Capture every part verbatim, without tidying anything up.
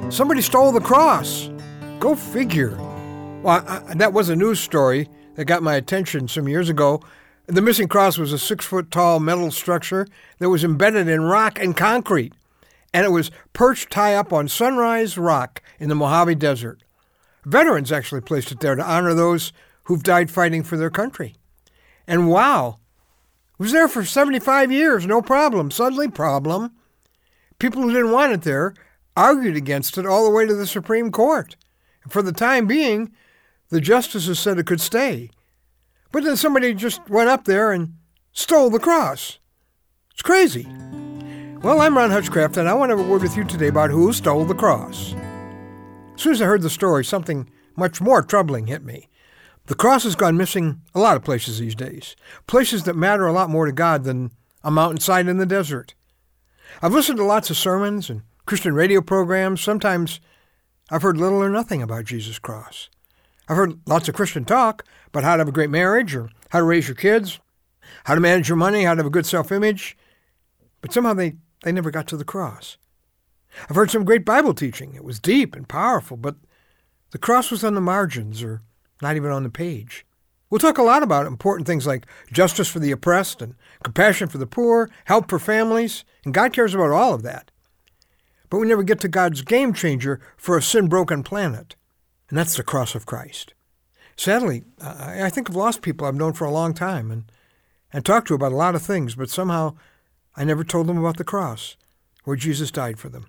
Somebody stole the cross. Go figure. Well, I, that was a news story that got my attention some years ago. The missing cross was a six-foot-tall metal structure that was embedded in rock and concrete, and it was perched high up on Sunrise Rock in the Mojave Desert. Veterans actually placed it there to honor those who've died fighting for their country. And wow, it was there for seventy-five years, no problem. Suddenly, problem. People who didn't want it there argued against it all the way to the Supreme Court. And for the time being, the justices said it could stay. But then somebody just went up there and stole the cross. It's crazy. Well, I'm Ron Hutchcraft, and I want to have a word with you today about who stole the cross. As soon as I heard the story, something much more troubling hit me. The cross has gone missing a lot of places these days, places that matter a lot more to God than a mountainside in the desert. I've listened to lots of sermons and Christian radio programs. Sometimes I've heard little or nothing about Jesus' cross. I've heard lots of Christian talk about how to have a great marriage or how to raise your kids, how to manage your money, how to have a good self-image. But somehow they, they never got to the cross. I've heard some great Bible teaching. It was deep and powerful, but the cross was on the margins or not even on the page. We'll talk a lot about important things like justice for the oppressed and compassion for the poor, help for families, and God cares about all of that. But we never get to God's game changer for a sin-broken planet, and that's the cross of Christ. Sadly, I think of lost people I've known for a long time and, and talked to about a lot of things, but somehow I never told them about the cross, where Jesus died for them.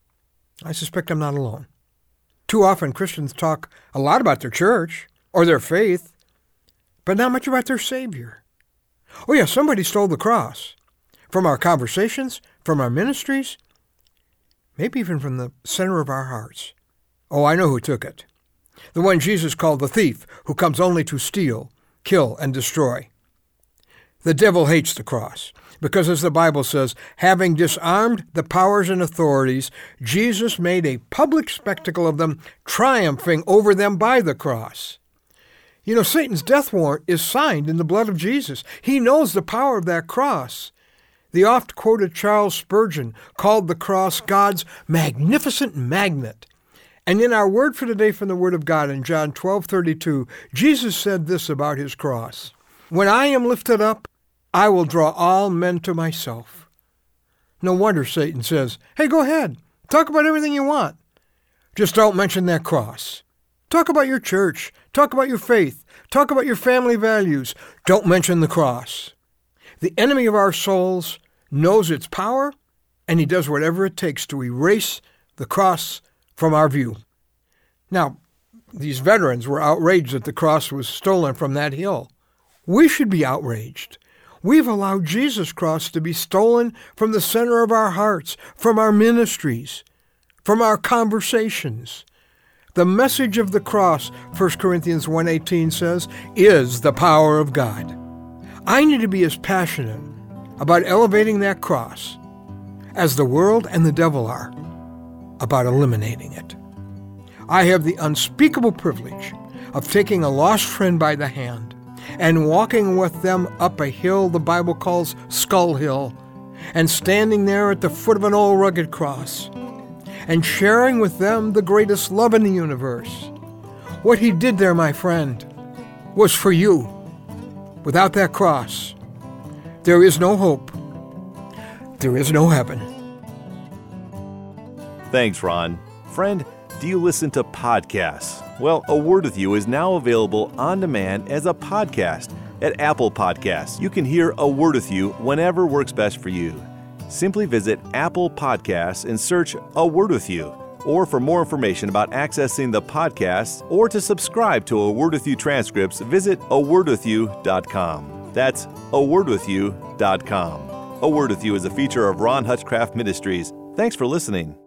I suspect I'm not alone. Too often Christians talk a lot about their church or their faith, but not much about their Savior. Oh yeah, somebody stole the cross from our conversations, from our ministries, maybe even from the center of our hearts. Oh, I know who took it. The one Jesus called the thief, who comes only to steal, kill, and destroy. The devil hates the cross, because as the Bible says, having disarmed the powers and authorities, Jesus made a public spectacle of them, triumphing over them by the cross. You know, Satan's death warrant is signed in the blood of Jesus. He knows the power of that cross. The oft-quoted Charles Spurgeon called the cross God's magnificent magnet. And in our word for today from the Word of God in John twelve thirty-two, Jesus said this about his cross: "When I am lifted up, I will draw all men to myself." No wonder Satan says, hey, go ahead, talk about everything you want. Just don't mention that cross. Talk about your church. Talk about your faith. Talk about your family values. Don't mention the cross. The enemy of our souls knows its power, and he does whatever it takes to erase the cross from our view. Now, these veterans were outraged that the cross was stolen from that hill. We should be outraged. We've allowed Jesus' cross to be stolen from the center of our hearts, from our ministries, from our conversations. The message of the cross, First Corinthians one eighteen says, is the power of God. I need to be as passionate about elevating that cross as the world and the devil are about eliminating it. I have the unspeakable privilege of taking a lost friend by the hand and walking with them up a hill the Bible calls Skull Hill, and standing there at the foot of an old rugged cross and sharing with them the greatest love in the universe. What he did there, my friend, was for you. Without that cross, there is no hope. There is no heaven. Thanks, Ron. Friend, do you listen to podcasts? Well, A Word With You is now available on demand as a podcast at Apple Podcasts. You can hear A Word With You whenever works best for you. Simply visit Apple Podcasts and search A Word With You. Or for more information about accessing the podcast or to subscribe to A Word With You transcripts, visit a word with you dot com. That's a word with you dot com. A Word With You is a feature of Ron Hutchcraft Ministries. Thanks for listening.